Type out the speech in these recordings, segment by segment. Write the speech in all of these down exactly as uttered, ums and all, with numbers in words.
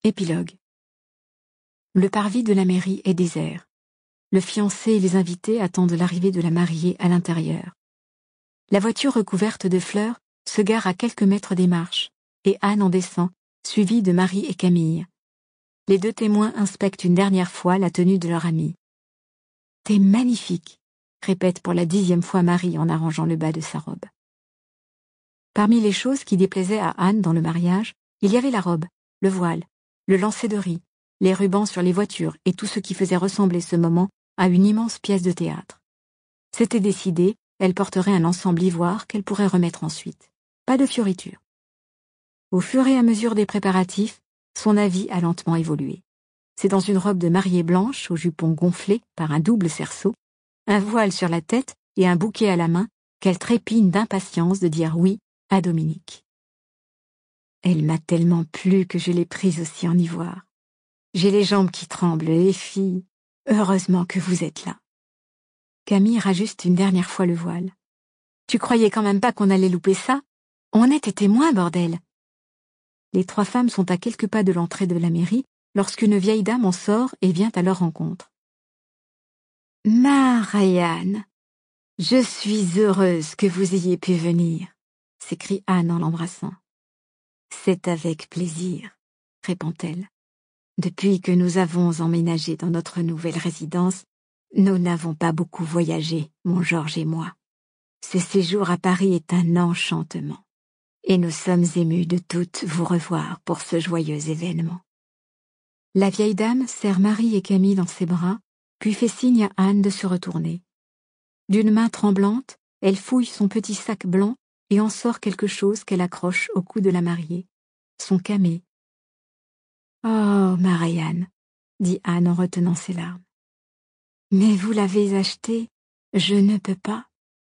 Épilogue. Le parvis de la mairie est désert. Le fiancé et les invités attendent l'arrivée de la mariée à l'intérieur. La voiture recouverte de fleurs se gare à quelques mètres des marches, et Anne en descend, suivie de Marie et Camille. Les deux témoins inspectent une dernière fois la tenue de leur amie. « T'es magnifique !» répète pour la dixième fois Marie en arrangeant le bas de sa robe. Parmi les choses qui déplaisaient à Anne dans le mariage, il y avait la robe, le voile, le lancer de riz, les rubans sur les voitures et tout ce qui faisait ressembler ce moment à une immense pièce de théâtre. C'était décidé, elle porterait un ensemble ivoire qu'elle pourrait remettre ensuite. Pas de fioritures. Au fur et à mesure des préparatifs, son avis a lentement évolué. C'est dans une robe de mariée blanche au jupon gonflé par un double cerceau, un voile sur la tête et un bouquet à la main qu'elle trépigne d'impatience de dire oui à Dominique. Elle m'a tellement plu que je l'ai prise aussi en ivoire. J'ai les jambes qui tremblent, les filles. Heureusement que vous êtes là. Camille rajuste une dernière fois le voile. Tu croyais quand même pas qu'on allait louper ça? On était témoins, bordel. Les trois femmes sont à quelques pas de l'entrée de la mairie lorsqu'une vieille dame en sort et vient à leur rencontre. Marianne, je suis heureuse que vous ayez pu venir, s'écrie Anne en l'embrassant. C'est avec plaisir, répond-elle. Depuis que nous avons emménagé dans notre nouvelle résidence, nous n'avons pas beaucoup voyagé, mon Georges et moi. Ce séjour à Paris est un enchantement, et nous sommes émus de toutes vous revoir pour ce joyeux événement. La vieille dame serre Marie et Camille dans ses bras, puis fait signe à Anne de se retourner. D'une main tremblante, elle fouille son petit sac blanc et en sort quelque chose qu'elle accroche au cou de la mariée, son camée. « Oh, Marianne, » dit Anne en retenant ses larmes. « Mais vous l'avez acheté, je ne peux pas. »«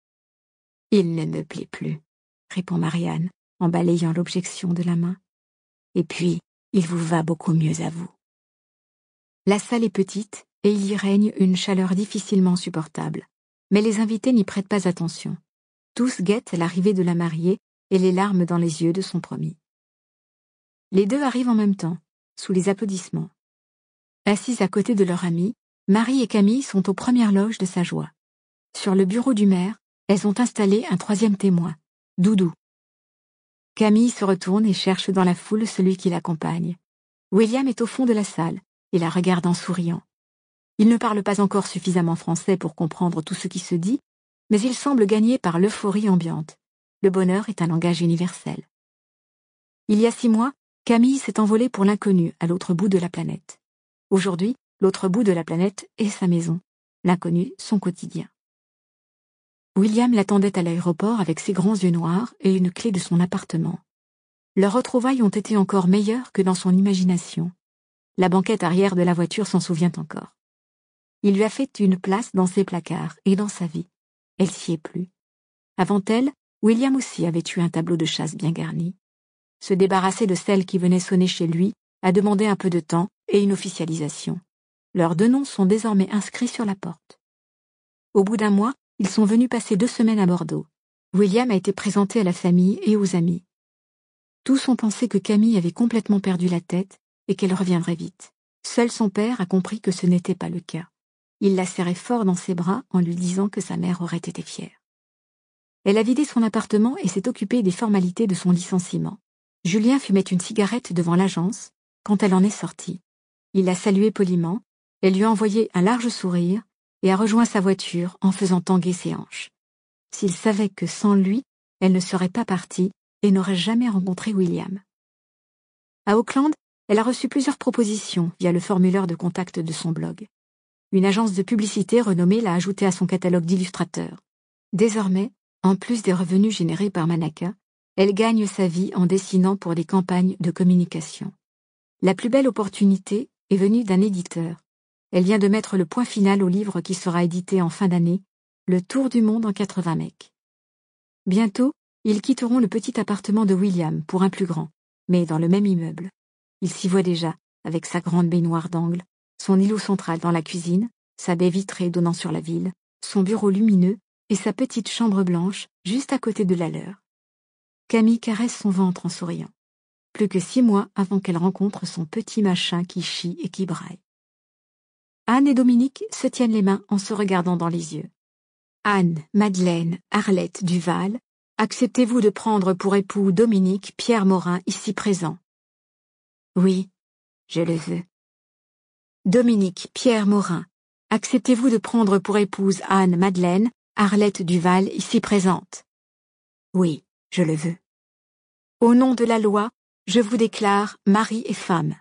Il ne me plaît plus, » répond Marianne en balayant l'objection de la main. « Et puis, il vous va beaucoup mieux à vous. » La salle est petite et il y règne une chaleur difficilement supportable, mais les invités n'y prêtent pas attention. Tous guettent l'arrivée de la mariée et les larmes dans les yeux de son promis. Les deux arrivent en même temps, sous les applaudissements. Assises à côté de leur amie, Marie et Camille sont aux premières loges de sa joie. Sur le bureau du maire, elles ont installé un troisième témoin, Doudou. Camille se retourne et cherche dans la foule celui qui l'accompagne. William est au fond de la salle et la regarde en souriant. Il ne parle pas encore suffisamment français pour comprendre tout ce qui se dit, mais il semble gagné par l'euphorie ambiante. Le bonheur est un langage universel. Il y a six mois, Camille s'est envolée pour l'inconnu à l'autre bout de la planète. Aujourd'hui, l'autre bout de la planète est sa maison, l'inconnu son quotidien. William l'attendait à l'aéroport avec ses grands yeux noirs et une clé de son appartement. Leurs retrouvailles ont été encore meilleures que dans son imagination. La banquette arrière de la voiture s'en souvient encore. Il lui a fait une place dans ses placards et dans sa vie. Elle s'y est plu. Avant elle, William aussi avait eu un tableau de chasse bien garni. Se débarrasser de celle qui venait sonner chez lui a demandé un peu de temps et une officialisation. Leurs deux noms sont désormais inscrits sur la porte. Au bout d'un mois, ils sont venus passer deux semaines à Bordeaux. William a été présenté à la famille et aux amis. Tous ont pensé que Camille avait complètement perdu la tête et qu'elle reviendrait vite. Seul son père a compris que ce n'était pas le cas. Il l'a serrée fort dans ses bras en lui disant que sa mère aurait été fière. Elle a vidé son appartement et s'est occupée des formalités de son licenciement. Julien fumait une cigarette devant l'agence quand elle en est sortie. Il l'a saluée poliment, elle lui a envoyé un large sourire et a rejoint sa voiture en faisant tanguer ses hanches. S'il savait que sans lui, elle ne serait pas partie et n'aurait jamais rencontré William. À Auckland, elle a reçu plusieurs propositions via le formulaire de contact de son blog. Une agence de publicité renommée l'a ajoutée à son catalogue d'illustrateurs. Désormais, en plus des revenus générés par Manaka, elle gagne sa vie en dessinant pour des campagnes de communication. La plus belle opportunité est venue d'un éditeur. Elle vient de mettre le point final au livre qui sera édité en fin d'année, Le Tour du monde en quatre-vingts mecs. Bientôt, ils quitteront le petit appartement de William pour un plus grand, mais dans le même immeuble. Il s'y voit déjà, avec sa grande baignoire d'angle, son îlot central dans la cuisine, sa baie vitrée donnant sur la ville, son bureau lumineux et sa petite chambre blanche juste à côté de la leur. Camille caresse son ventre en souriant. plus que six mois avant qu'elle rencontre son petit machin qui chie et qui braille. Anne et Dominique se tiennent les mains en se regardant dans les yeux. Anne, Madeleine, Arlette Duval, acceptez-vous de prendre pour époux Dominique Pierre Morin ici présent? Oui, je le veux. Dominique Pierre Morin, acceptez-vous de prendre pour épouse Anne Madeleine Arlette Duval ici présente? Oui, je le veux. Au nom de la loi, je vous déclare mari et femme.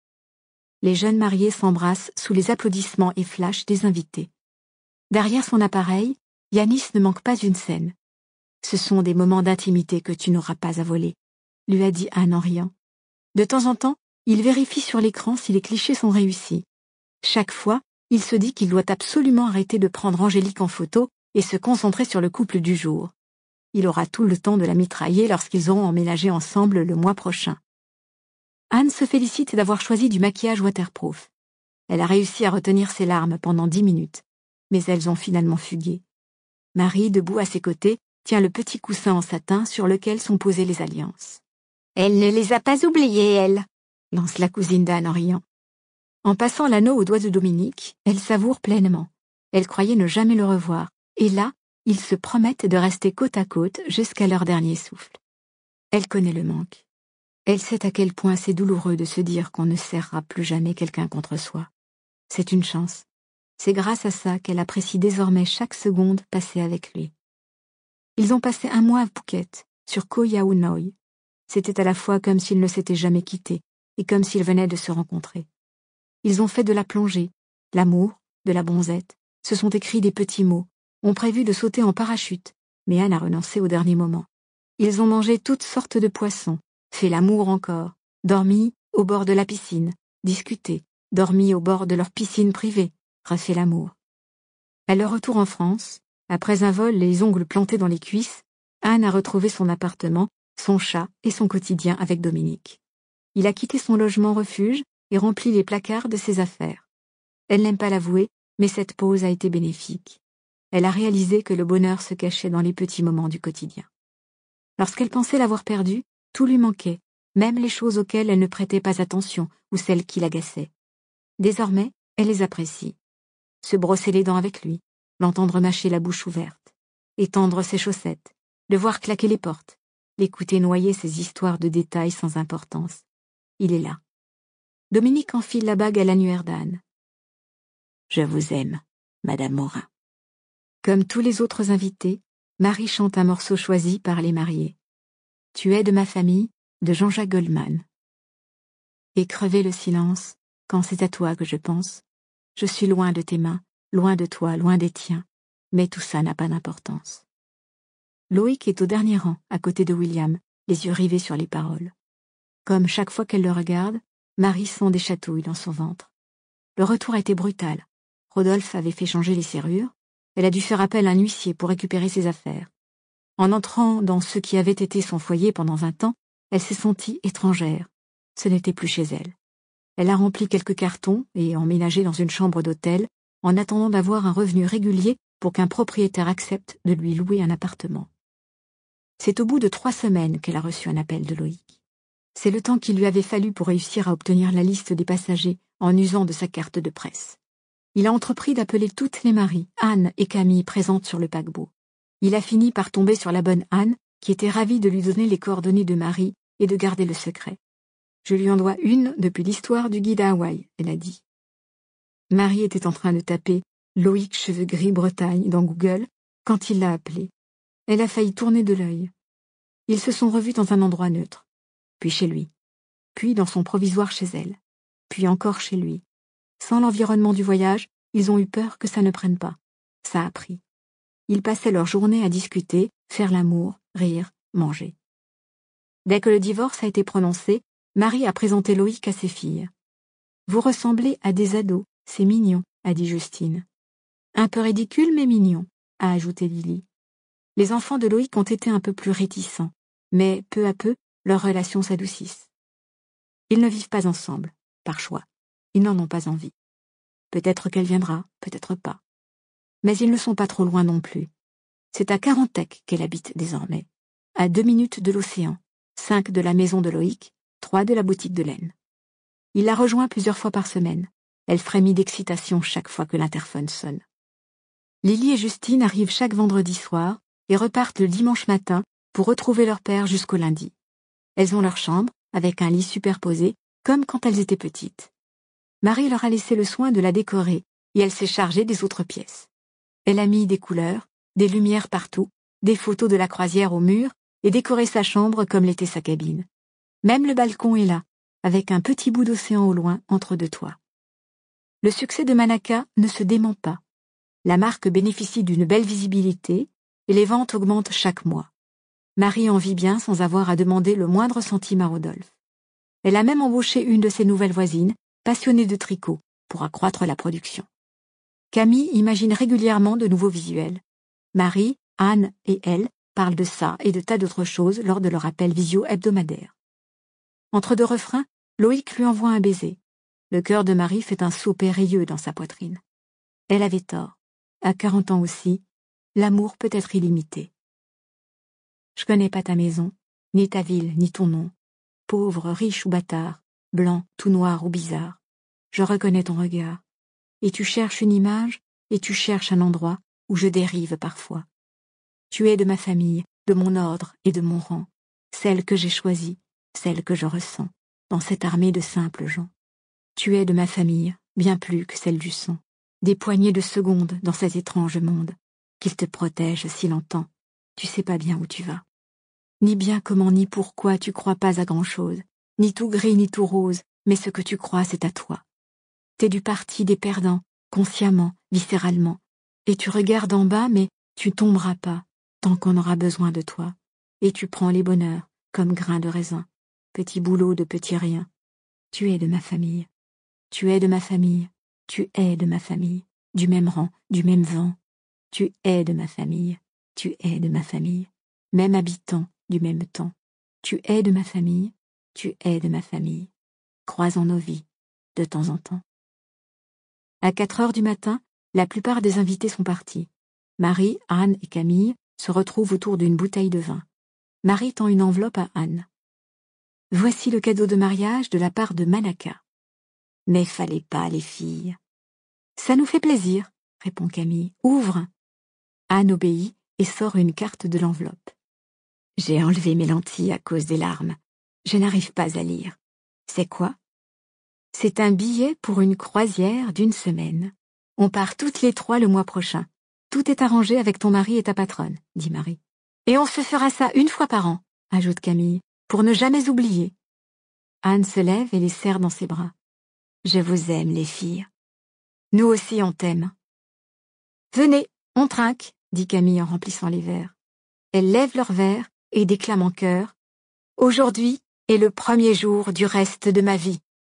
Les jeunes mariés s'embrassent sous les applaudissements et flashs des invités. Derrière son appareil, Yanis ne manque pas une scène. Ce sont des moments d'intimité que tu n'auras pas à voler, lui a dit Anne en riant. De temps en temps, il vérifie sur l'écran si les clichés sont réussis. Chaque fois, il se dit qu'il doit absolument arrêter de prendre Angélique en photo et se concentrer sur le couple du jour. Il aura tout le temps de la mitrailler lorsqu'ils auront emménagé ensemble le mois prochain. Anne se félicite d'avoir choisi du maquillage waterproof. Elle a réussi à retenir ses larmes pendant dix minutes, mais elles ont finalement fugué. Marie, debout à ses côtés, tient le petit coussin en satin sur lequel sont posées les alliances. « Elle ne les a pas oubliées, elle !» lance la cousine d'Anne en riant. En passant l'anneau au doigt de Dominique, elle savoure pleinement. Elle croyait ne jamais le revoir, et là, ils se promettent de rester côte à côte jusqu'à leur dernier souffle. Elle connaît le manque. Elle sait à quel point c'est douloureux de se dire qu'on ne serrera plus jamais quelqu'un contre soi. C'est une chance. C'est grâce à ça qu'elle apprécie désormais chaque seconde passée avec lui. Ils ont passé un mois à Phuket, sur Koh Yao Noi. C'était à la fois comme s'ils ne s'étaient jamais quittés et comme s'ils venaient de se rencontrer. Ils ont fait de la plongée, l'amour, de la bonzette, se sont écrits des petits mots, ont prévu de sauter en parachute, mais Anne a renoncé au dernier moment. Ils ont mangé toutes sortes de poissons, fait l'amour encore, dormi au bord de la piscine, discuté, dormi au bord de leur piscine privée, refait l'amour. À leur retour en France, après un vol les ongles plantés dans les cuisses, Anne a retrouvé son appartement, son chat et son quotidien avec Dominique. Il a quitté son logement refuge et rempli les placards de ses affaires. Elle n'aime pas l'avouer, mais cette pause a été bénéfique. Elle a réalisé que le bonheur se cachait dans les petits moments du quotidien. Lorsqu'elle pensait l'avoir perdu, tout lui manquait, même les choses auxquelles elle ne prêtait pas attention ou celles qui l'agaçaient. Désormais, elle les apprécie. Se brosser les dents avec lui, l'entendre mâcher la bouche ouverte, étendre ses chaussettes, le voir claquer les portes, l'écouter noyer ses histoires de détails sans importance. Il est là. Dominique enfile la bague à l'annuaire d'Anne. « Je vous aime, Madame Morin. » Comme tous les autres invités, Marie chante un morceau choisi par les mariés. « Tu es de ma famille » de Jean-Jacques Goldman. Et crever le silence, quand c'est à toi que je pense. Je suis loin de tes mains, loin de toi, loin des tiens, mais tout ça n'a pas d'importance. Loïc est au dernier rang, à côté de William, les yeux rivés sur les paroles. Comme chaque fois qu'elle le regarde, Marie sent des chatouilles dans son ventre. Le retour a été brutal. Rodolphe avait fait changer les serrures. Elle a dû faire appel à un huissier pour récupérer ses affaires. En entrant dans ce qui avait été son foyer pendant un temps, elle s'est sentie étrangère. Ce n'était plus chez elle. Elle a rempli quelques cartons et emménagé dans une chambre d'hôtel en attendant d'avoir un revenu régulier pour qu'un propriétaire accepte de lui louer un appartement. C'est au bout de trois semaines qu'elle a reçu un appel de Loïc. C'est le temps qu'il lui avait fallu pour réussir à obtenir la liste des passagers en usant de sa carte de presse. Il a entrepris d'appeler toutes les Maries, Anne et Camille présentes sur le paquebot. Il a fini par tomber sur la bonne Anne, qui était ravie de lui donner les coordonnées de Marie et de garder le secret. « Je lui en dois une depuis l'histoire du guide à Hawaï », elle a dit. Marie était en train de taper « Loïc cheveux gris Bretagne » dans Google quand il l'a appelée. Elle a failli tourner de l'œil. Ils se sont revus dans un endroit neutre, puis chez lui, puis dans son provisoire chez elle, puis encore chez lui. Sans l'environnement du voyage, ils ont eu peur que ça ne prenne pas. Ça a pris. Ils passaient leur journée à discuter, faire l'amour, rire, manger. Dès que le divorce a été prononcé, Marie a présenté Loïc à ses filles. « Vous ressemblez à des ados, c'est mignon », a dit Justine. « Un peu ridicule, mais mignon », a ajouté Lily. Les enfants de Loïc ont été un peu plus réticents, mais peu à peu, leurs relations s'adoucissent. Ils ne vivent pas ensemble, par choix. Ils n'en ont pas envie. Peut-être qu'elle viendra, peut-être pas. Mais ils ne sont pas trop loin non plus. C'est à Carantec qu'elle habite désormais, à deux minutes de l'océan, cinq de la maison de Loïc, trois de la boutique de laine. Il la rejoint plusieurs fois par semaine. Elle frémit d'excitation chaque fois que l'interphone sonne. Lily et Justine arrivent chaque vendredi soir et repartent le dimanche matin pour retrouver leur père jusqu'au lundi. Elles ont leur chambre, avec un lit superposé, comme quand elles étaient petites. Marie leur a laissé le soin de la décorer et elle s'est chargée des autres pièces. Elle a mis des couleurs, des lumières partout, des photos de la croisière au mur et décoré sa chambre comme l'était sa cabine. Même le balcon est là, avec un petit bout d'océan au loin entre deux toits. Le succès de Manaka ne se dément pas. La marque bénéficie d'une belle visibilité et les ventes augmentent chaque mois. Marie en vit bien sans avoir à demander le moindre centime à Rodolphe. Elle a même embauché une de ses nouvelles voisines, passionnée de tricot, pour accroître la production. Camille imagine régulièrement de nouveaux visuels. Marie, Anne et elle parlent de ça et de tas d'autres choses lors de leur appel visio hebdomadaire. Entre deux refrains, Loïc lui envoie un baiser. Le cœur de Marie fait un saut périlleux dans sa poitrine. Elle avait tort. À quarante ans aussi, l'amour peut être illimité. Je connais pas ta maison, ni ta ville, ni ton nom. Pauvre, riche ou bâtard, blanc, tout noir ou bizarre. Je reconnais ton regard. Et tu cherches une image, et tu cherches un endroit où je dérive parfois. Tu es de ma famille, de mon ordre et de mon rang, celle que j'ai choisie, celle que je ressens, dans cette armée de simples gens. Tu es de ma famille, bien plus que celle du sang, des poignées de secondes dans cet étrange monde, qu'il te protège si longtemps, tu sais pas bien où tu vas. Ni bien comment ni pourquoi tu crois pas à grand-chose, ni tout gris ni tout rose, mais ce que tu crois c'est à toi. T'es du parti des perdants, consciemment, viscéralement, et tu regardes en bas mais tu tomberas pas, tant qu'on aura besoin de toi, et tu prends les bonheurs, comme grains de raisin, petit boulot de petit rien. Tu es de ma famille, tu es de ma famille, tu es de ma famille, du même rang, du même vent. Tu es de ma famille, tu es de ma famille, même habitant du même temps. Tu es de ma famille, tu es de ma famille. Croisons nos vies, de temps en temps. À quatre heures du matin, la plupart des invités sont partis. Marie, Anne et Camille se retrouvent autour d'une bouteille de vin. Marie tend une enveloppe à Anne. Voici le cadeau de mariage de la part de Manaka. Mais fallait pas, les filles. Ça nous fait plaisir, répond Camille. Ouvre. Anne obéit et sort une carte de l'enveloppe. J'ai enlevé mes lentilles à cause des larmes. Je n'arrive pas à lire. C'est quoi? C'est un billet pour une croisière d'une semaine. On part toutes les trois le mois prochain. Tout est arrangé avec ton mari et ta patronne, dit Marie. Et on se fera ça une fois par an, ajoute Camille, pour ne jamais oublier. Anne se lève et les serre dans ses bras. Je vous aime, les filles. Nous aussi on t'aime. Venez, on trinque, dit Camille en remplissant les verres. Elles lèvent leurs verres et déclament en chœur. Aujourd'hui est le premier jour du reste de ma vie.